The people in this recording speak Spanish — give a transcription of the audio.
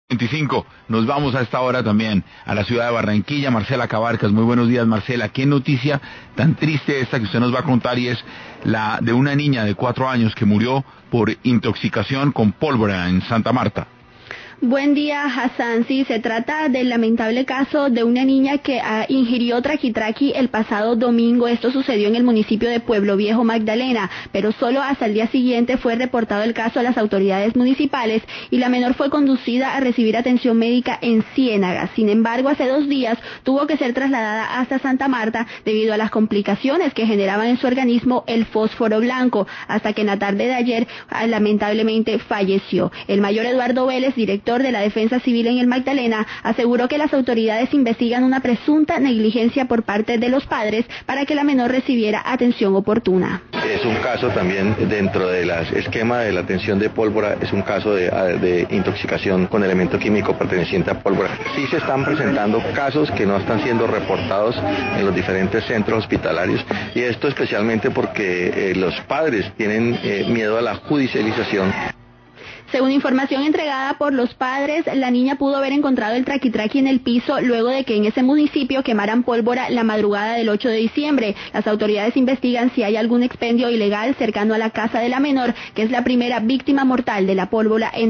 25. Nos vamos a esta hora también a la ciudad de Barranquilla. Marcela Cabarcas, muy buenos días, Marcela. Qué noticia tan triste esta que usted nos va a contar, y es la de una niña de 4 años que murió por intoxicación con pólvora en Santa Marta. Buen día, Hassan. Sí, se trata del lamentable caso de una niña que ingirió traquitraqui el pasado domingo. Esto sucedió en el municipio de Pueblo Viejo, Magdalena, pero solo hasta el día siguiente fue reportado el caso a las autoridades municipales y la menor fue conducida a recibir atención médica en Ciénaga. Sin embargo, hace 2 días tuvo que ser trasladada hasta Santa Marta debido a las complicaciones que generaban en su organismo el fósforo blanco, hasta que en la tarde de ayer lamentablemente falleció. El mayor Eduardo Vélez, director de la Defensa Civil en el Magdalena, aseguró que las autoridades investigan una presunta negligencia por parte de los padres para que la menor recibiera atención oportuna. Es un caso también dentro del esquema de la atención de pólvora, es un caso de intoxicación con elemento químico perteneciente a pólvora. Sí se están presentando casos que no están siendo reportados en los diferentes centros hospitalarios, y esto especialmente porque los padres tienen miedo a la judicialización. Según información entregada por los padres, la niña pudo haber encontrado el traquitraqui en el piso luego de que en ese municipio quemaran pólvora la madrugada del 8 de diciembre. Las autoridades investigan si hay algún expendio ilegal cercano a la casa de la menor, que es la primera víctima mortal de la pólvora en